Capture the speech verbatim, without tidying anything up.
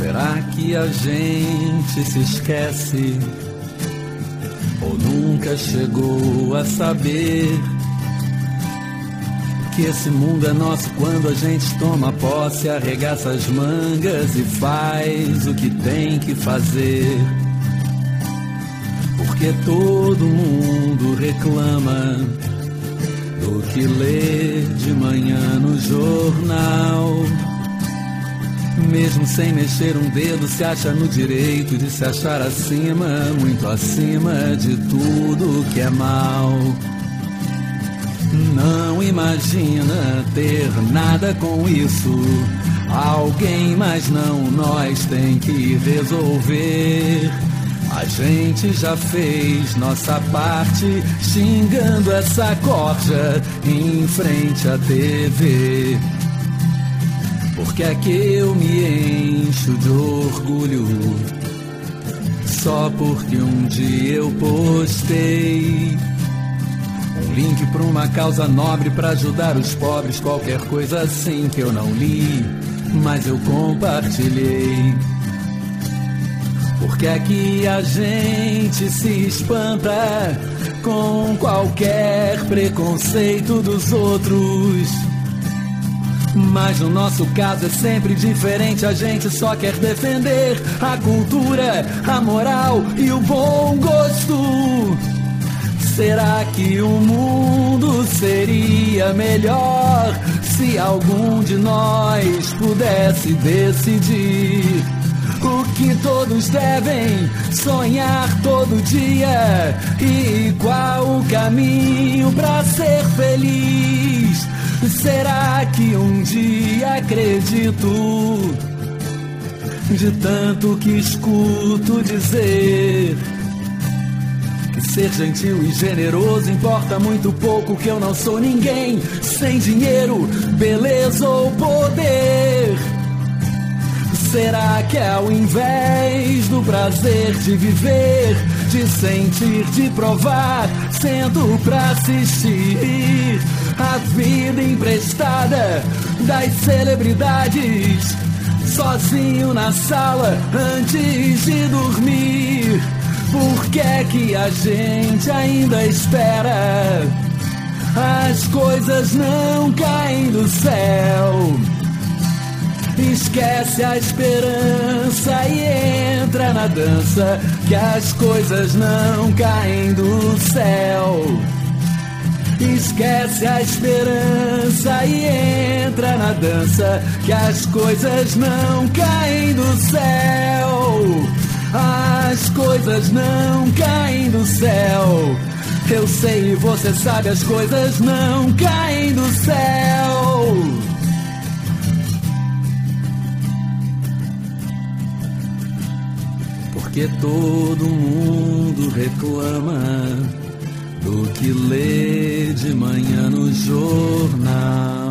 Será que a gente se esquece ou nunca chegou a saber que esse mundo é nosso quando a gente toma posse, arregaça as mangas e faz o que tem que fazer? Porque todo mundo reclama do que lê de manhã no jornal. Mesmo sem mexer um dedo, se acha no direito de se achar acima, muito acima de tudo que é mal. Não imagina ter nada com isso. Alguém, mas não nós, tem que resolver. A gente já fez nossa parte, xingando essa corja em frente à T V. Porque é que eu me encho de orgulho só porque um dia eu postei um link pra uma causa nobre pra ajudar os pobres, qualquer coisa assim que eu não li, mas eu compartilhei. Porque é que a gente se espanta com qualquer preconceito dos outros, mas no nosso caso é sempre diferente. A gente só quer defender a cultura, a moral e o bom gosto. Será que o mundo seria melhor se algum de nós pudesse decidir o que todos devem sonhar todo dia e qual o caminho pra ser feliz? Será que um dia acredito, de tanto que escuto dizer, que ser gentil e generoso importa muito pouco, que eu não sou ninguém sem dinheiro, beleza ou poder? Será que é ao invés do prazer de viver, de sentir, de provar, sendo pra assistir a vida emprestada das celebridades, sozinho na sala antes de dormir? Por que é que a gente ainda espera? As coisas não caem do céu. Esquece a esperança e entra na dança, que as coisas não caem do céu. Esquece a esperança e entra na dança, que as coisas não caem do céu. As coisas não caem do céu. Eu sei e você sabe, as coisas não caem do céu. Porque todo mundo reclama do que lê de manhã no jornal.